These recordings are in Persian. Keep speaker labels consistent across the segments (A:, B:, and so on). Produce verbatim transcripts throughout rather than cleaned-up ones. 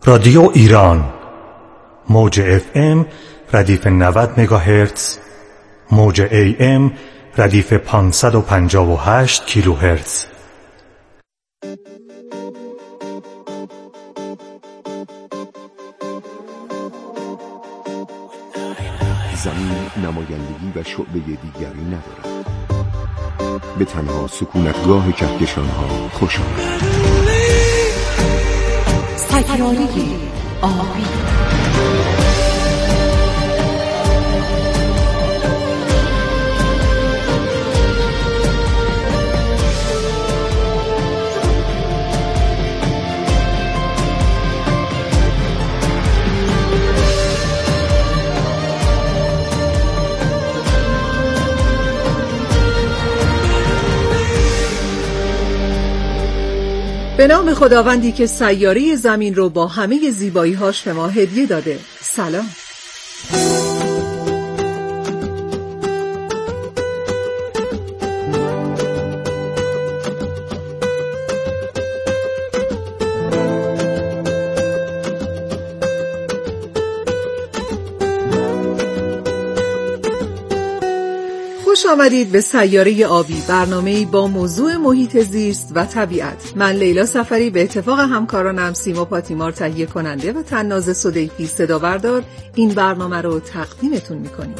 A: رادیو ایران موج اف ام ردیف نود مگاهرتز، موج ای ام ردیف پانصد و پنجاه و هشت کیلوهرتز.
B: زمین نمایندگی و شعبه دیگری ندارد. به تنها سکونتگاه کهکشان‌ها خوش آمد.
C: سیاره آبی. به نام خداوندی که سیاره زمین رو با همه زیبایی‌هاش به ما هدیه داده. سلام. خوش آمدید به سیاره آبی، برنامه‌ای با موضوع محیط زیست و طبیعت. من لیلا سفری به اتفاق همکارانم سیما پاتیمار تهیه کننده و تناز صدیفی صدا بردار این برنامه رو تقدیمتون می‌کنیم.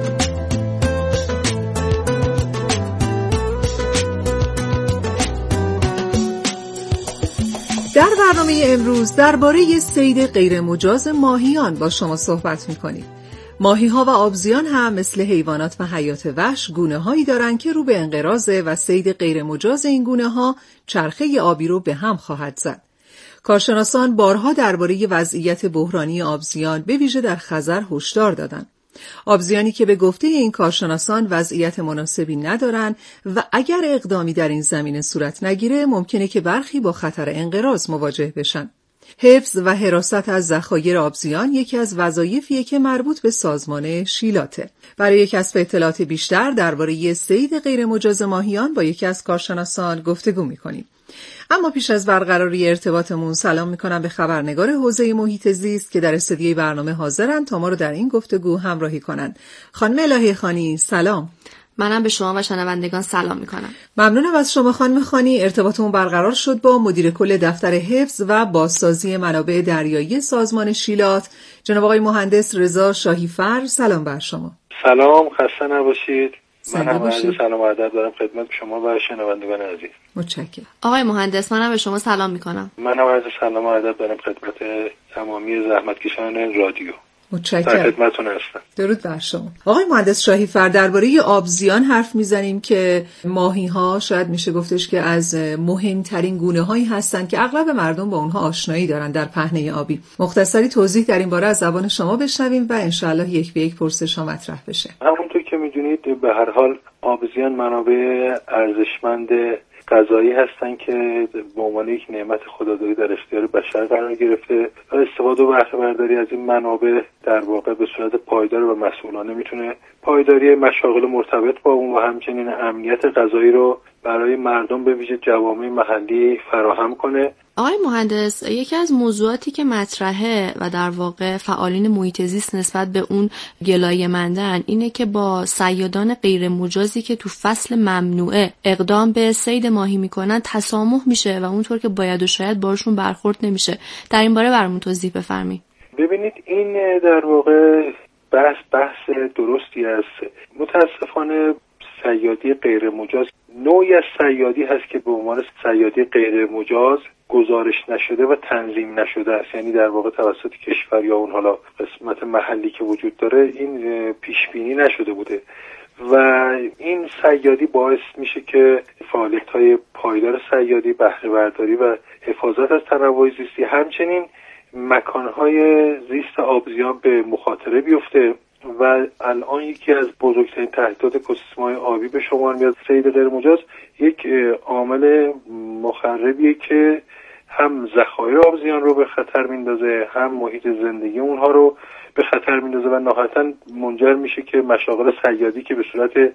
C: در برنامه امروز درباره صید غیرمجاز ماهیان با شما صحبت می‌کنیم. ماهی‌ها و آبزیان هم مثل حیوانات و حیات وحش گونه‌هایی دارند که رو به انقراضه و صید غیرمجاز این گونه‌ها چرخه آبی رو به هم خواهد زد. کارشناسان بارها درباره وضعیت بحرانی آبزیان به ویژه در خزر هشدار دادند. آبزیانی که به گفته این کارشناسان وضعیت مناسبی ندارند و اگر اقدامی در این زمینه صورت نگیره ممکنه که برخی با خطر انقراض مواجه بشن. حفظ و حراست از ذخایر آبزیان یکی از وظایفیه که مربوط به سازمان شیلاته. برای کسب اطلاعات بیشتر درباره صید غیرمجاز ماهیان با یکی از کارشناسان گفتگو می‌کنیم. اما پیش از برقراری ارتباطمون سلام می‌کنم به خبرنگار حوزه محیط زیست که در استودیوی برنامه حاضرن تا ما رو در این گفتگو همراهی کنند. خانم الهی خانی سلام.
D: منم به شما و شنوندگان سلام میکنم.
C: ممنونم از شما خانم خانی. ارتباطمون برقرار شد با مدیر کل دفتر حفظ و بازسازی منابع دریایی سازمان شیلات جناب آقای مهندس رضا شاهیفر. سلام بر شما.
E: سلام، خسته نباشید. من هم عرض
C: باشید.
E: سلام و ادب دارم خدمت شما و شنوندگان عزیز.
C: متشکرم.
D: آقای مهندس منم به شما سلام میکنم.
E: من هم عرض سلام و ادب دارم خدمت تمامی زحمتکشان رادیو.
C: متشکرم.
E: در خدمتتون هستم.
C: درود بر شما. آقای مهندس شاهیفر، درباره آبزیان حرف میزنیم که ماهی‌ها شاید میشه گفتش که از مهمترین گونه‌هایی هستند که اغلب مردم با اونها آشنایی دارن در پهنه آبی. مختصری توضیح در این باره از زبان شما بشنویم و انشالله یک به یک پرسش ها مطرح بشه.
E: همونطور که میدونید به هر حال آبزیان منابع ارزشمند غذایی هستن که به عنوان یک نعمت خدادادی در اختیار بشر قرار گرفته و استفاده و بهره برداری از این منابع در واقع به صورت پایدار و مسئولانه میتونه پایداری مشاغل مرتبط با اون و همچنین امنیت غذایی رو برای مردم به ویژه جوامع محلی فراهم کنه.
D: آقای مهندس، یکی از موضوعاتی که مطرحه و در واقع فعالین محیط زیست نسبت به اون گلایه مندن اینه که با صیادان غیر مجازی که تو فصل ممنوعه اقدام به صید ماهی میکنن تسامح میشه و اونطور که باید و شاید باشون برخورد نمیشه. در این باره برامون توضیح بفرمایید.
E: ببینید این در واقع بحث بحث درستی است. متاسفانه صیادی غیر مجاز نوعی از صیادی هست که به عنوان صیادی غیر مجاز گزارش نشده و تنظیم نشده است، یعنی در واقع توسط کشور یا اون حالا قسمت محلی که وجود داره این پیش بینی نشده بوده و این صیادی باعث میشه که فعالیت‌های پایدار صیادی، بهره برداری و حفاظت از تنوع زیستی همچنین مکان‌های زیست آبزیان به مخاطره بیفته و الان یکی از بزرگترین تهدیدات اکوسیستم‌های آبی به شمار میاد صید غیرمجاز. یک عامل مخربیه که هم ذخایر آبزیان رو به خطر میندازه، هم محیط زندگی اونها رو به خطر میندازه و نهایتاً منجر میشه که مشاغل صیادی که به صورت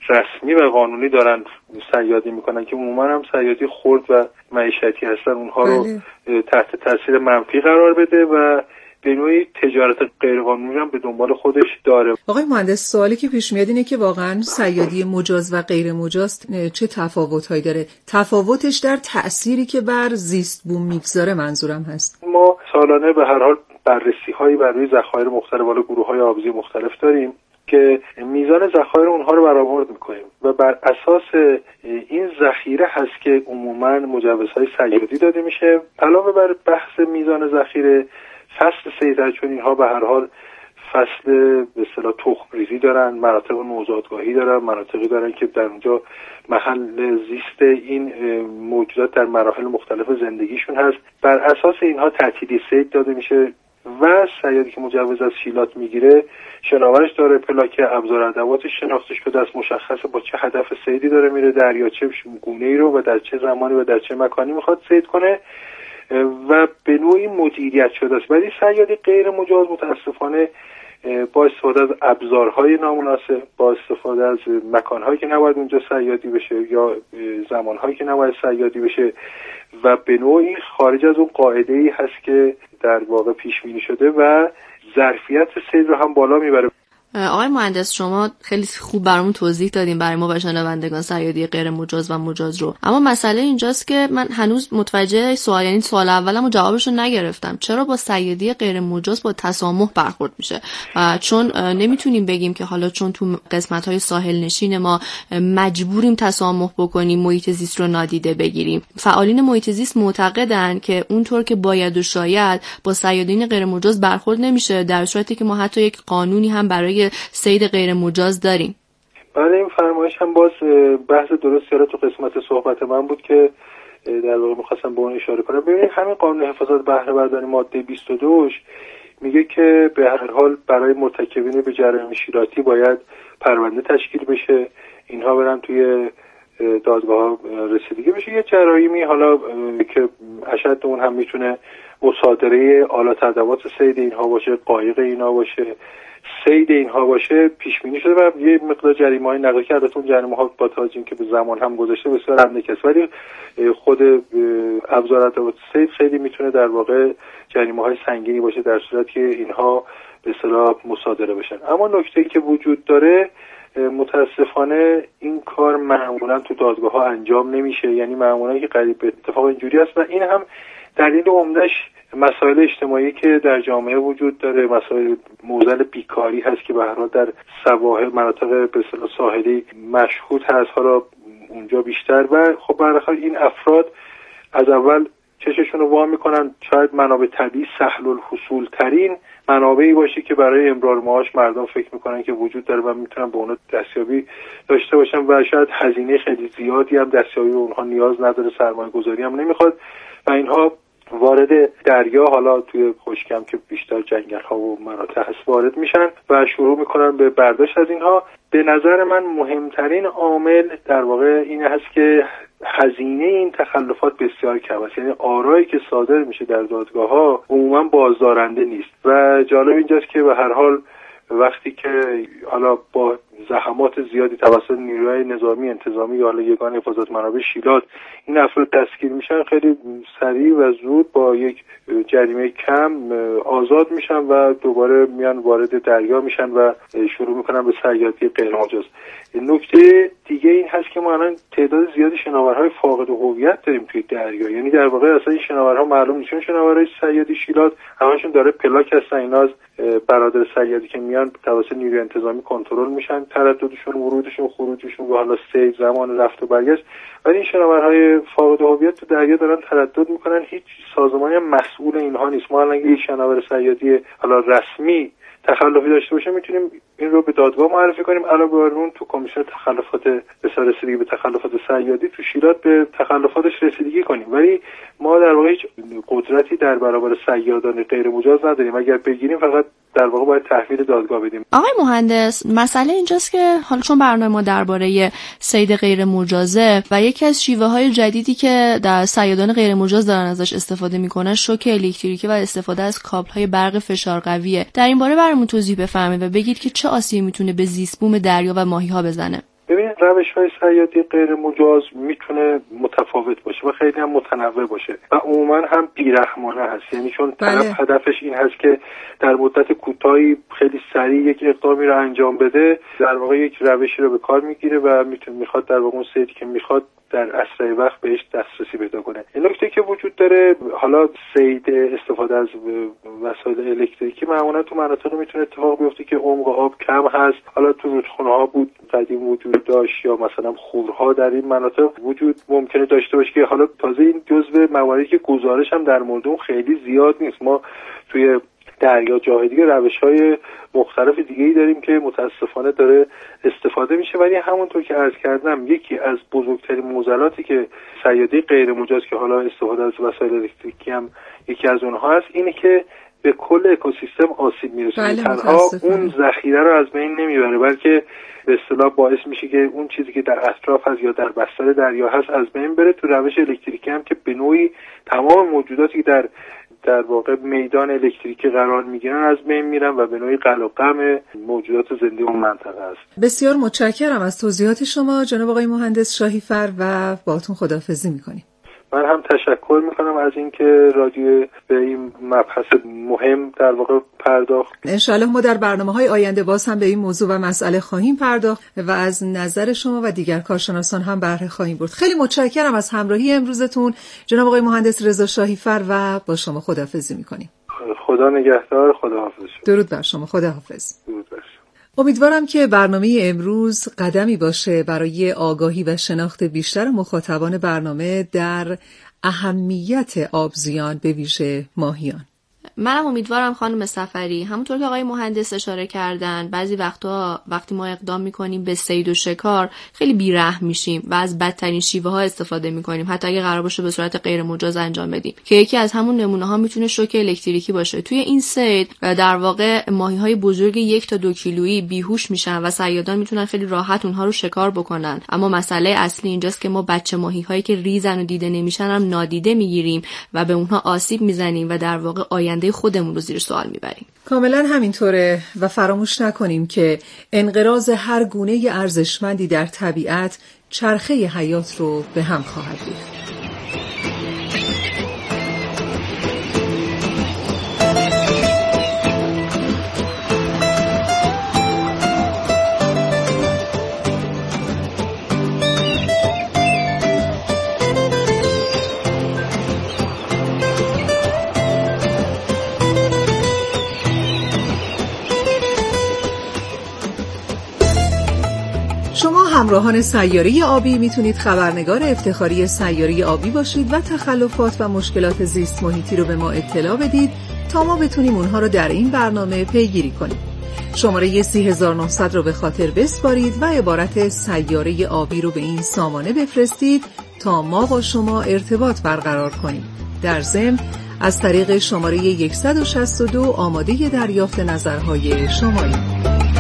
E: رسمی و قانونی دارن صیادی میکنن که عموما هم صیادی خرد و معیشتی هستن، اونها رو بله. تحت تاثیر منفی قرار بده و به نوعی تجارت غیرقانونی هم به دنبال خودش داره.
C: آقای مهندس، سوالی که پیش میاد اینه که واقعا صیادی مجاز و غیر مجاز چه تفاوت‌هایی داره؟ تفاوتش در تأثیری که بر زیست بوم میگذاره منظورم هست.
E: ما سالانه به هر حال بررسی‌هایی بر روی ذخایر مختلف بالا گروه‌های آبزی مختلف داریم که میزان ذخایر اونها رو برآورد می‌کنیم و بر اساس این ذخیره هست که عموماً مجوزهای صیادی داده میشه. علاوه بر بحث میزان ذخیره، فصل صید، چون اینها به هر حال فصل به اصطلاح تخم ریزی دارن، مناطق نوزادگاهی دارن، مناطقی دارن که در اونجا محل زیست این موجودات در مراحل مختلف زندگیشون هست. بر اساس اینها تعطیلی صید داده میشه و صیادی که مجوز از شیلات میگیره شناورش داره، پلاک ابزار ادواتش شناخته شده است، مشخصه با چه هدف صیدی داره میره، دریاچه گونه‌ای رو و در چه زمانی و در چه مکانی میخواد صید کنه و به نوعی مدیریت شده است. ولی صیادی غیر مجاز متاسفانه با استفاده از ابزارهای نامناسب، با استفاده از مکانهایی که نباید اونجا صیادی بشه یا زمانهایی که نباید صیادی بشه و به نوعی خارج از اون قاعده‌ای هست که در واقع پیش بینی شده و ظرفیت صید رو هم بالا میبره.
D: آقای مهندس، شما خیلی خوب برامون توضیح دادیم برای ما و شنوندگان صیادی غیر مجاز و مجاز رو، اما مسئله اینجاست که من هنوز متوجه سوال یعنی سوال اولم و جوابش رو نگرفتم. چرا با صیادی غیر مجاز با تسامح برخورد میشه؟ چون نمیتونیم بگیم که حالا چون تو قسمت‌های ساحل نشین ما مجبوریم تسامح بکنیم محیط زیست رو نادیده بگیریم. فعالین محیط زیست معتقدن که اونطور که باید و شاید با صیادین غیر مجاز برخورد نمیشه، در صورتی که ما حتی یک قانونی هم برای صید غیر مجاز داریم.
E: بله، این فرمایش هم باز بحث درستی رو تو قسمت صحبت من بود که در واقع می‌خواستم به اون اشاره کنم. ببینید همین قانون حفاظت بهره برداری ماده بیست و دو میگه که به هر حال برای مرتکبین به جرایم شیلاتی باید پرونده تشکیل بشه، اینها برن توی دادگاه رسیدگی بشه. یه جرایمی حالا که اشد اون هم میتونه مصادره آلات ادوات صید اینها باشه، قایق اینها باشه، صید اینها باشه، پیش بینی شده و یه مقدار جریمه‌های نقضی که البته اون جریمه‌ها با توجه که به زمان هم گذشته بسیار اندک است، ولی خود ابزار ادوات صید خیلی میتونه در واقع جریمه‌های سنگینی باشه در صورتی که اینها به اصطلاح مصادره بشن. اما نکته‌ای که وجود داره متاسفانه این کار معمولا تو دادگاه‌ها انجام نمیشه، یعنی معمولا که قریب به اتفاق اینجوری است و این هم دلیل عمده‌اش مسائل اجتماعی که در جامعه وجود داره، مسائل معضل بیکاری هست که به هر حال در سواحل مناطق به اصطلاح ساحلی مشهود هست، حالا اونجا بیشتر. و خب به هر حال این افراد از اول چششون رو وا میکنن شاید منابع طبیعی سهل الحصول ترین منابعی باشه که برای امرار معاش مردم فکر میکنن که وجود داره و میتونن به اونها دستیابی داشته باشن و شاید هزینه خیلی زیادی هم دستیابی به اونها نیاز نداره، سرمایه گذاری هم نمیخواد و اینها وارد دریا، حالا توی خشکم که بیشتر جنگل ها و مناطق هست، وارد میشن و شروع میکنن به برداشت از اینها. به نظر من مهمترین عامل در واقع این هست که هزینه این تخلفات بسیار کم است، یعنی آرایی که صادر میشه در دادگاه ها عموما بازدارنده نیست و جالب اینجاست که به هر حال وقتی که حالا با زحمات زیادی توسط نیروهای نظامی انتظامی یا حالا یگان حفاظت منابع شیلات این افراد دستگیر میشن، خیلی سریع و زود با یک جریمه کم آزاد میشن و دوباره میان وارد دریا میشن و شروع میکنن به صیادی غیر مجاز. نکته دیگه این هست که ما الان تعداد زیادی شناورهای فاقد هویت داریم توی دریا، یعنی در واقع اصلا این شناورها معلوم نیستن شناورهای صیادی شیلات، همشون داره پلاک هستن، اینا از برادر صیادی که میان توسط نیروی انتظامی کنترل میشن، ترددشون، ورودشون، خروجشون و حالا سید زمان رفت و برگشت. ولی این شناورهای فاقد هویت تو دریا دارن تردد میکنن، هیچ سازمانی مسئول اینها نیست. ما الان یک شناور صیادی حالا رسمی تخلفی داشته باشه میتونیم این رو به دادگاه معرفی کنیم، علاوه بر اون تو کمیسیون تخلفات به رسیدگی به تخلفات صیادی تو شیلات به تخلفاتش رسیدگی کنیم، ولی ما در واقع هیچ قدرتی در برابر صیادان غیر مجاز نداریم. اگر بگیریم فقط در واقع باید تحویل دادگاه بدیم.
D: آقای مهندس، مسئله اینجاست که حالا چون برنامه ما درباره صید غیر مجازه و یکی از شیوه های جدیدی که در صیادان غیر مجاز دارن ازش استفاده میکنن شوک الکتریکی و استفاده از کابل های برق فشار قویه، در این باره برامون توضیح بفرمایید و بگید که چه آسیبی میتونه به زیست بوم دریا و ماهی ها بزنه.
E: ببینید روش‌های صیادی غیر مجاز میتونه متفاوت باشه و خیلی هم متنوع باشه و عموما هم بیرحمانه هست. یعنی چون طرف هدفش این هست که در مدت کوتاهی خیلی سریع یک اقدامی رو انجام بده، در واقع یک روشی رو به کار میگیره و میتونه میخواد در واقع اون صیدی که میخواد در اسرع وقت بهش دسترسی پیدا کنه. این نکته که وجود داره، حالا صید استفاده از وسایل الکتریکی معمولا تو مناطق میتونه اتفاق بیفته که عمق آب کم هست. حالا تو رودخونه ها بود قدیم وجود داشت یا مثلا خورها در این مناطق وجود ممکنه داشته باشه که حالا تازه این جزو مواردی که گزارش هم در مورد اون خیلی زیاد نیست. ما توی دریا جاهای دیگه روش‌های مختلف دیگه‌ای داریم که متاسفانه داره استفاده میشه، ولی همونطور که عرض کردم یکی از بزرگترین معضلاتی که صیادی غیر مجاز که حالا استفاده از وسایل الکتریکی هم یکی از اونها هست اینه که به کل اکوسیستم آسیب میرسونه.
C: بله،
E: تنها اون ذخیره رو از بین نمیبره، بلکه به اصطلاح باعث میشه که اون چیزی که در اطراف هست یا در بستر دریا هست از بین بره. تو روش الکتریکی هم که به نوعی تمام موجوداتی که در در واقع میدان الکتریکی قرار میگیرن از بین میرن و به نوعی قلع و قم موجودات زنده اون منطقه است.
C: بسیار متشکرم از توضیحات شما جناب آقای مهندس شاهیفر و باهاتون خداحافظی میکنیم.
E: من هم تشکر میکنم از اینکه رادیو به این مبحث مهم در واقع پرداخت.
C: انشاءالله ما در برنامه‌های آینده باز هم به این موضوع و مسئله خواهیم پرداخت و از نظر شما و دیگر کارشناسان هم بهره خواهیم برد. خیلی متشکرم از همراهی امروزتون جناب آقای مهندس رضا شاهیفر و با شما خداحافظی میکنیم.
E: خدا نگهدار. خداحافظ.
C: درود بر شما. خداحافظ.
E: درود بر شما.
C: امیدوارم که برنامه امروز قدمی باشه برای آگاهی و شناخت بیشتر مخاطبان برنامه در اهمیت آبزیان به ویژه ماهیان.
D: منم امیدوارم خانم سفری، همونطور که آقای مهندس اشاره کردن، بعضی وقتا وقتی ما اقدام میکنیم به صید و شکار خیلی بیرحم میشیم و از بدترین شیوه ها استفاده میکنیم، حتی اگه قرار باشه به صورت غیر مجاز انجام بدیم، که یکی از همون نمونه ها میتونه شوک الکتریکی باشه. توی این صید در واقع ماهی های بزرگ یک تا دو کیلویی بیهوش میشن و صیادان میتونن خیلی راحت اونها رو شکار بکنن. اما مسئله اصلی اینجاست که ما بچه ماهی هایی که ریزن و دیده نمیشن هم نادیده میگیریم و به اونها آسیب میزنیم و در واقع آینده خودمون رو زیر سوال میبریم.
C: کاملا همینطوره و فراموش نکنیم که انقراض هر گونه ارزشمندی در طبیعت چرخه حیات رو به هم خواهد ریخت. شما همراهان سیاره آبی میتونید خبرنگار افتخاری سیاره آبی باشید و تخلفات و مشکلات زیست محیطی رو به ما اطلاع بدید تا ما بتونیم اونها رو در این برنامه پیگیری کنیم. شماره سی هزار و نهصد رو به خاطر بسپارید و عبارت سیاره آبی رو به این سامانه بفرستید تا ما با شما ارتباط برقرار کنیم. در ضمن از طریق شماره صد و شصت و دو آماده دریافت نظرهای شمایید.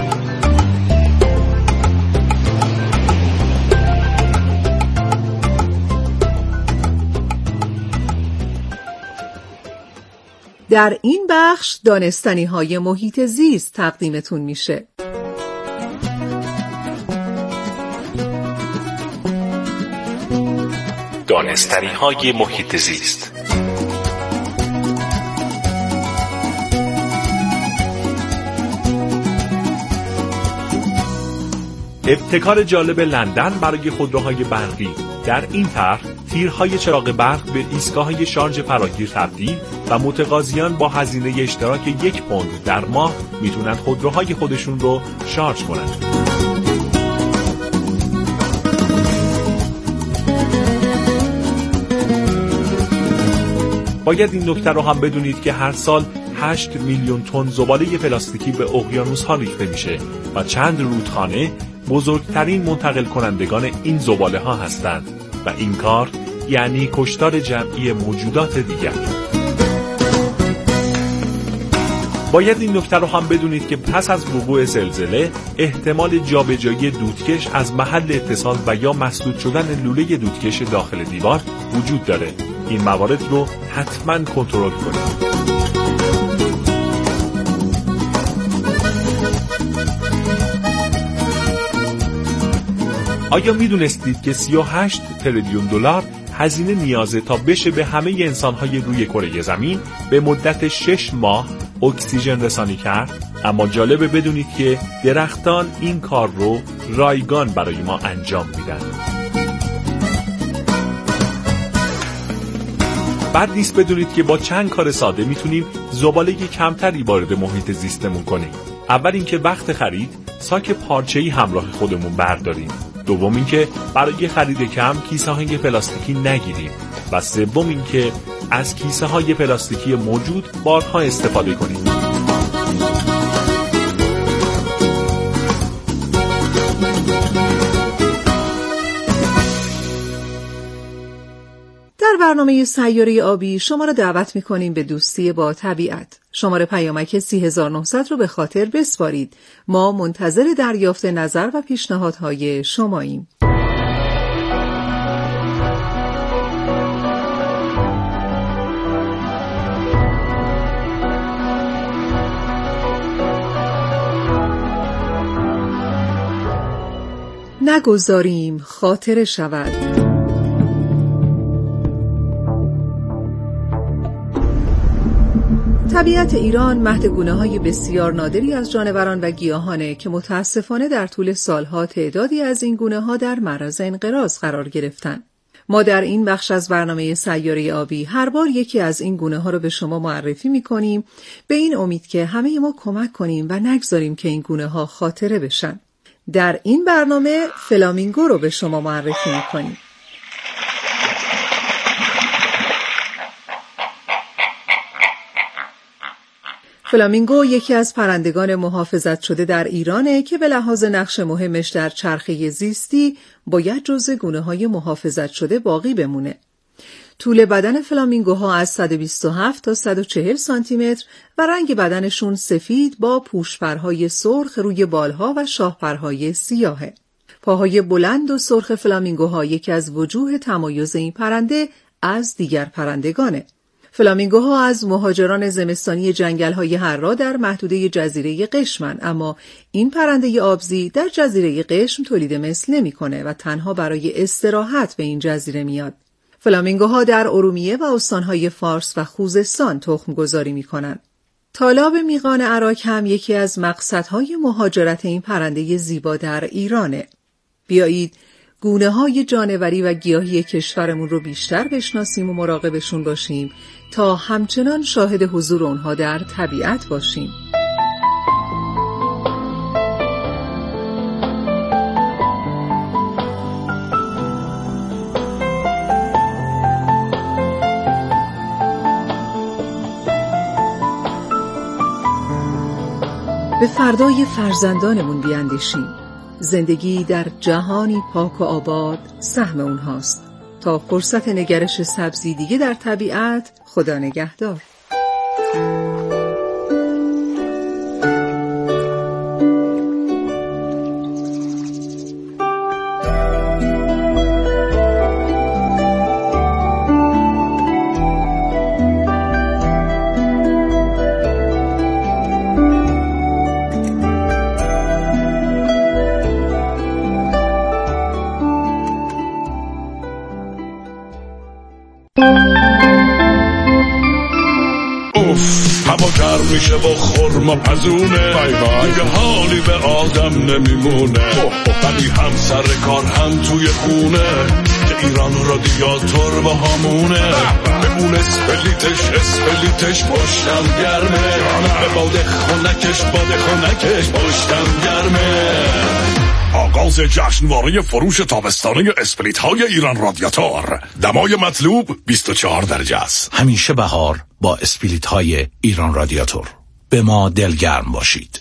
C: در این بخش دانستنی های محیط زیست تقدیمتون میشه.
F: دانستنی های محیط زیست. ابتکار جالب لندن برای خودروهای برقی. در این طرح تیرهای چراغ برق به ایستگاه‌های شارژ فراگیر تبدیل و متقاضیان با هزینه اشتراک یک پوند در ماه میتونن خودروهای خودشون رو شارژ کنن. باید این نکته رو هم بدونید که هر سال هشت میلیون تن زباله پلاستیکی به اقیانوس‌ها ریخته میشه و چند رودخانه بزرگترین منتقل کنندگان این زباله ها هستند و این کار یعنی کشتار جمعی موجودات دیگر. باید این نکته رو هم بدونید که پس از وقوع زلزله احتمال جابجایی دودکش از محل اتصال و یا مسدود شدن لوله دودکش داخل دیوار وجود داره. این موارد رو حتما کنترل کنید. آیا میدونستید که سی و هشت تریلیون دلار هزینه نیازه تا بشه به همه انسان‌های روی کره زمین به مدت شش ماه اکسیژن رسانی کرد؟ اما جالبه بدونید که درختان این کار رو رایگان برای ما انجام میدن. بد نیست بدونید که با چند کار ساده میتونیم زباله کمتری وارد محیط زیستمون کنیم. اول اینکه وقت خرید ساک پارچه‌ای همراه خودمون برداریم. دوم اینکه برای خرید کم کیسه‌های پلاستیکی نگیریم و سوم اینکه از کیسه‌های پلاستیکی موجود بارها استفاده کنیم.
C: در برنامه سیاره آبی شما را دعوت می‌کنیم به دوستی با طبیعت. شماره پیامک سی هزار و نهصد رو به خاطر بسپارید. ما منتظر دریافت نظر و پیشنهادهای شماییم. نگذاریم خاطره شود. طبیعت ایران مهد گونه‌های بسیار نادری از جانوران و گیاهانه که متاسفانه در طول سالها تعدادی از این گونه‌ها در معرض انقراض قرار گرفتند. ما در این بخش از برنامه سیاره آبی هر بار یکی از این گونه‌ها رو به شما معرفی می‌کنیم به این امید که همه ما کمک کنیم و نگذاریم که این گونه‌ها خاطره بشن. در این برنامه فلامینگو رو به شما معرفی می‌کنیم. فلامینگو یکی از پرندگان محافظت شده در ایرانه که به لحاظ نقش مهمش در چرخه زیستی باید جزو گونه‌های محافظت شده باقی بمونه. طول بدن فلامینگوها از صد و بیست و هفت تا صد و چهل سانتی متر و رنگ بدنشون سفید با پوشپرهای سرخ روی بالها و شاهپرهای سیاهه. پاهای بلند و سرخ فلامینگوها یکی از وجوه تمایز این پرنده از دیگر پرندگانه. فلامینگوها از مهاجران زمستانی جنگل‌های حرا در محدوده جزیره قشمن، اما این پرنده آبزی در جزیره قشم تولید مثل نمی‌کنه و تنها برای استراحت به این جزیره میاد. فلامینگوها در ارومیه و استان‌های فارس و خوزستان تخم گذاری می‌کنند. تالاب میغان عراک هم یکی از مقصدهای مهاجرت این پرنده زیبا در ایرانه. بیایید گونه‌های جانوری و گیاهی کشورمون رو بیشتر بشناسیم و مراقبشون باشیم تا همچنان شاهد حضور اونها در طبیعت باشیم. به فردای فرزندانمون بیاندیشیم. زندگی در جهانی پاک و آباد سهم اونهاست. تا فرصت نگرش سبزی دیگه در طبیعت، خدا نگهدار.
G: هوا گرم میشه با خرما پزونه، دیگه حالی به آدم نمیمونه، ولی هم سر کار هم توی خونه که ایران رادیاتور با همونه، به اون اسپلیتش اسپلیتش پشتم گرمه، به باده خونکش باده خونکش پشتم گرمه. آغاز جشنواره فروش تابستانه اسپلیت های ایران رادیاتور. دمای مطلوب بیست و چهار درجه است.
H: همیشه بهار با اسپلیت های ایران رادیاتور. به ما دلگرم باشید.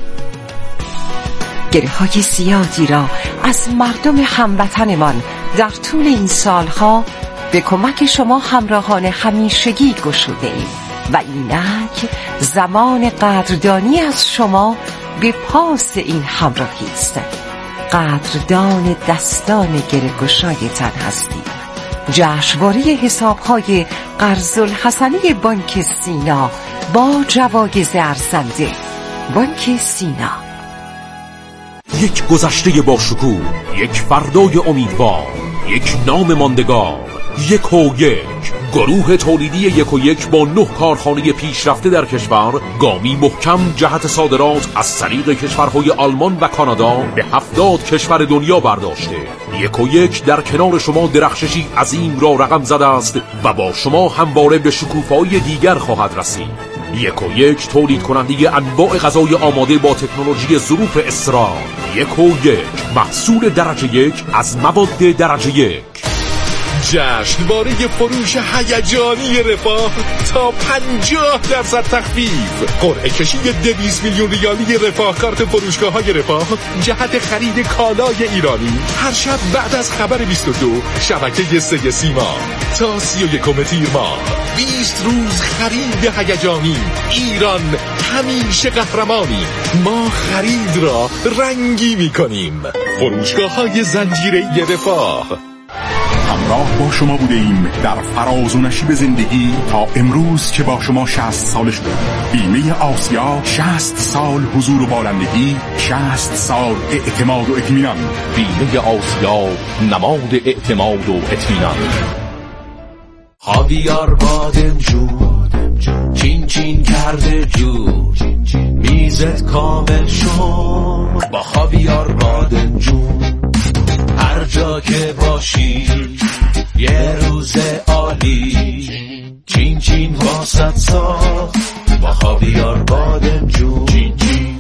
I: گره های زیادی را از مردم هموطنمان در طول این سالها به کمک شما همراهان همیشگی گشوده ایم و اینک زمان قدردانی از شما به پاس این همراهی است. قدردان دستان گره‌گشایتان هستیم. جشنواره حساب‌های قرض الحسنه بانک سینا با جوایز ارزنده. بانک سینا.
J: یک گذشته با شکوه، یک فردای امیدوار، یک نام ماندگار. یک و یک گروه تولیدی یک و یک با نه کارخانه پیشرفته در کشور گامی محکم جهت صادرات از طریق کشورهای آلمان و کانادا به هفتاد کشور دنیا برداشته. یک و یک در کنار شما درخششی عظیم را رقم زده است و با شما همواره به شکوفایی دیگر خواهد رسید. یک و یک تولید کننده انواع غذای آماده با تکنولوژی ظروف اسرار. یک و یک محصول درجه یک از مواد درجه یک.
F: جشنواره فروش هیجانی رفاه تا پنجاه درصد تخفیف. قرعه کشی دویست میلیون ریالی رفاه کارت فروشگاه های رفاه جهت خرید کالای ایرانی هر شب بعد از خبر بیست و دو شبکه سه سیما تا سی و یکم تیر ماه. بیست روز خرید هیجانی. ایران همیشه قهرمانی. ما خرید را رنگی میکنیم. فروشگاه های زنجیره رفاه.
K: همراه با شما بوده ایم در فراز و نشیب زندگی تا امروز که با شما شصت سال شده. بیمه آسیا، شصت سال حضور و بالندگی، شصت سال اعتماد و اطمینان.
J: بیمه آسیا، نماد اعتماد و اطمینان.
L: خاویار بادمجون چین چین کرده جون، میزت کامل شد با خاویار بادمجون. هر جا که باشی یه روز عالی، چین چین واسط ساخت با خاویار بادمجون. چین چین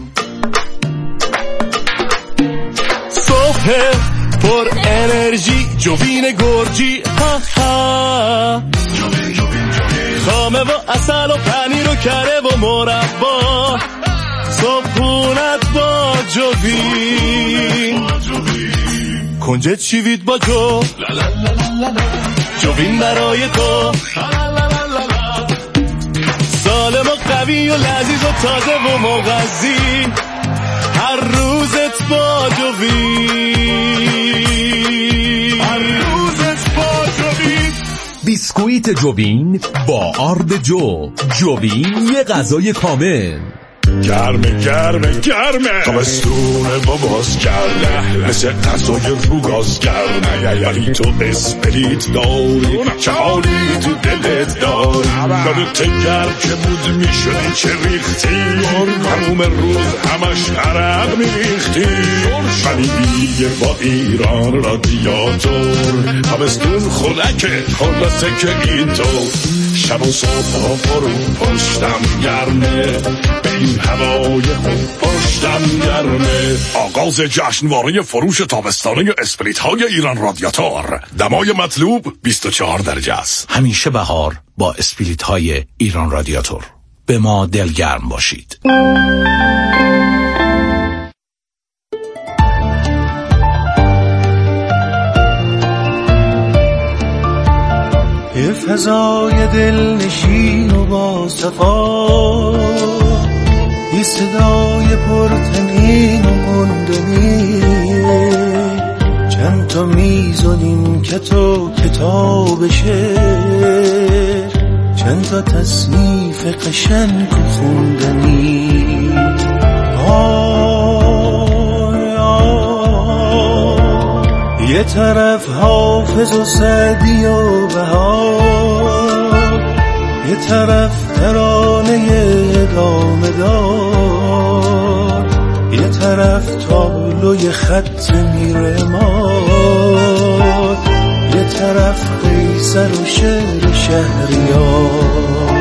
G: صبح پر انرژی جوین گرجی، ها ها خامه و اصل و پنیر و کره و مربا. صبحونت با جوین، کنجد شیوید با جو، جوین برای تو. سالم و قوی و لذیذ و تازه و مغذی، هر روزت با جوین، هر روزت با جوین.
J: بیسکویت جوین با آرد جو. جوین یه غذای کامل.
G: گرمه گرمه گرمه تابستون با باز کرده، مثل غذای رو گاز گرمه. ولی تو اسپریت داری چه حالی تو دلت داری. یادت گرم که بود میشدی چه ریختی، تموم روز همش عرق میریختی. ولی دیگه با ایران رادیاتور تابستون خنکه خلاصه که اینطور. شب و صبح ها فرو پشتم گرمه، به این هوای خوب پشتم گرمه. آغاز جشنواره فروش تابستانه اسپریت های ایران رادیاتور. دمای مطلوب بیست و چهار درجه است.
H: همیشه بهار با اسپریت های ایران رادیاتور. به ما دلگرم باشید.
M: یه فضای دلنشین و با صفا، یه صدای پرتنین و مندنی، چند تا میزونیم که تو کتاب شعر، چند تا تصنیف قشنگ و خوندنی. آه آه یه طرف حافظ و سعدی و بهار، یه طرف ترانه ادامه دار، یه طرف تابلوی خط میرماد، یه طرف قیصر و شعر شهریار.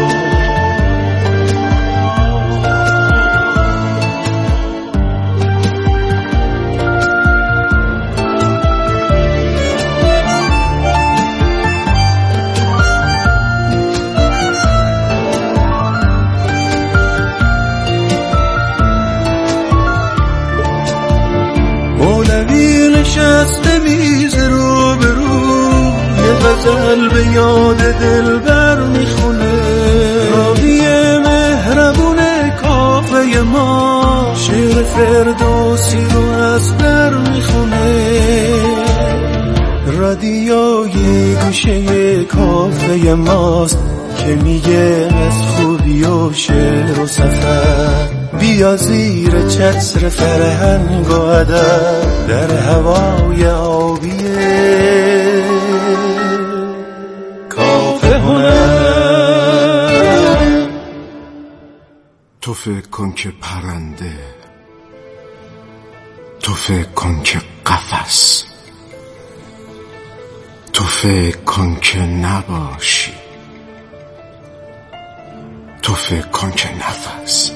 M: نشسته میز رو به رو، یه غزل به یاد دلبر میخونه. راوی مهربون کافه ما شعر فردوسی رو از بر میخونه. رادیوی گوشه کافه ماست که میگه از خوبی و شعر و سفر. بیا زیر چتر فرهنگ و ادب در هوای آبیه کافه هنر.
B: تو فکر کن که پرنده، تو فکر کن که قفس، تو فکر کن که نباشی، تو فکر کن که نفس،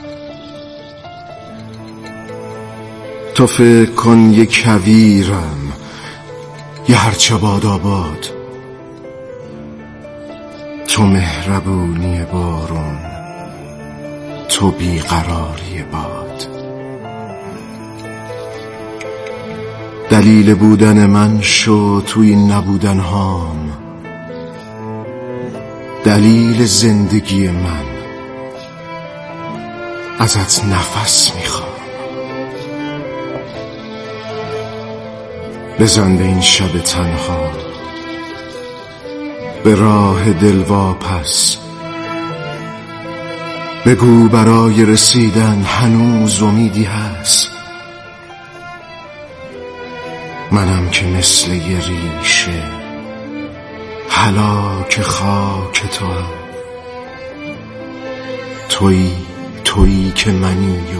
B: تو فکر کن یک کویرم یه هرچه باد آباد، تو مهربونی بارون، تو بیقراری باد. دلیل بودن من شو تو این نبودن هام، دلیل زندگی من، ازت نفس میخوام. بزن به این شب تنها، به راه دل واپس، بگو برای رسیدن هنوز امیدی هست. منم که مثل یه ریشه هلاک خاک تو هم، تویی تویی که منی و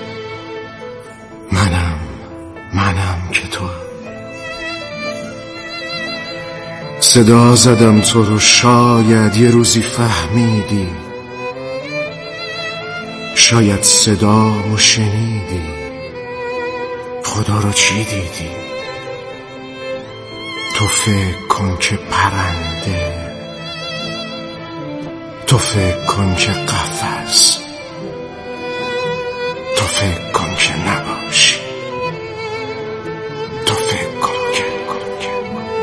B: منم منم که تو هم. صدا زدم تو رو شاید یه روزی فهمیدی، شاید صدامو شنیدی، خدا رو چی دیدی؟ تو فکر کن که پرنده، تو فکر کن که قفس، تو فکر کن که نباشی، تو فکر کن که کن که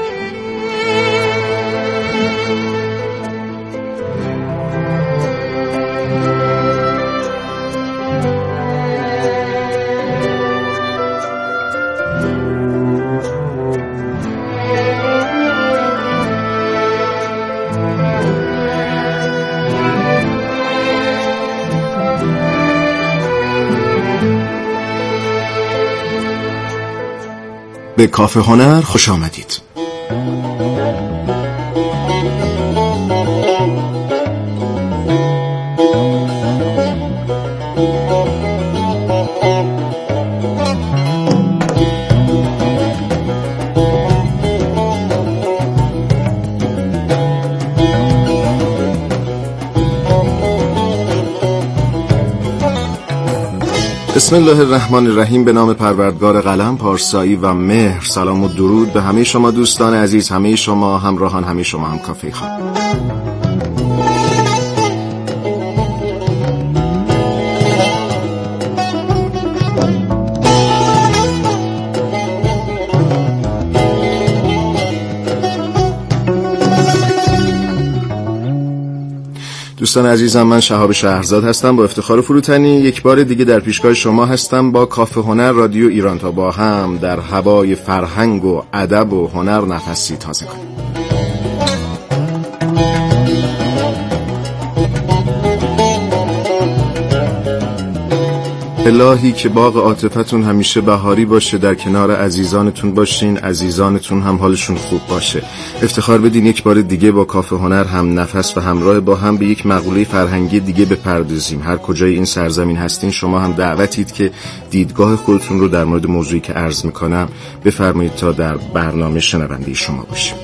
B: به کافه هنر خوش آمدید. بسم الله الرحمن الرحیم. به نام پروردگار قلم، پارسایی و مهر. سلام و درود به همه شما دوستان عزیز، همه شما همراهان، همه شما هم کافه خان. دوستان عزیزم، من شهاب شهرزاد هستم. با افتخار فروتنی یک بار دیگه در پیشگاه شما هستم با کافه هنر رادیو ایران تا با هم در هوای فرهنگ و ادب و هنر نفسی تازه کنیم. الهی که باغ عاطفتون همیشه بهاری باشه، در کنار عزیزانتون باشین، عزیزانتون هم حالشون خوب باشه. افتخار بدین یک بار دیگه با کافه هنر هم نفس و همراه با هم به یک مقوله فرهنگی دیگه بپردازیم. هر کجای این سرزمین هستین شما هم دعوتید که دیدگاه خودتون رو در مورد موضوعی که عرض میکنم بفرمایید تا در برنامه شنونده شما باشیم.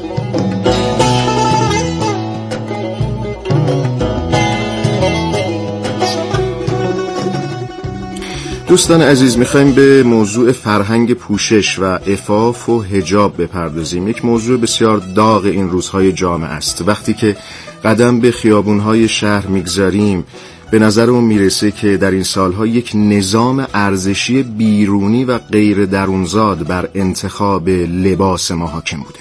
B: دوستان عزیز، میخوایم به موضوع فرهنگ پوشش و عفاف و حجاب بپردازیم. یک موضوع بسیار داغ این روزهای جامعه است. وقتی که قدم به خیابونهای شهر میگذاریم به نظرمون میرسه که در این سالها یک نظام ارزشی بیرونی و غیر درونزاد بر انتخاب لباس ما حاکم بوده.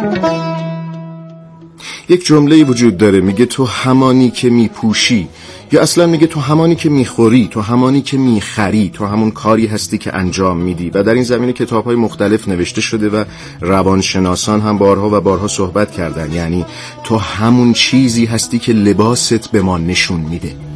B: یک جمله وجود داره میگه تو همانی که میپوشی یا اصلا میگه تو همانی که میخوری، تو همانی که میخری، تو همون کاری هستی که انجام میدی. و در این زمینه کتاب‌های مختلف نوشته شده و روانشناسان هم بارها و بارها صحبت کردن. یعنی تو همون چیزی هستی که لباست به ما نشون میده.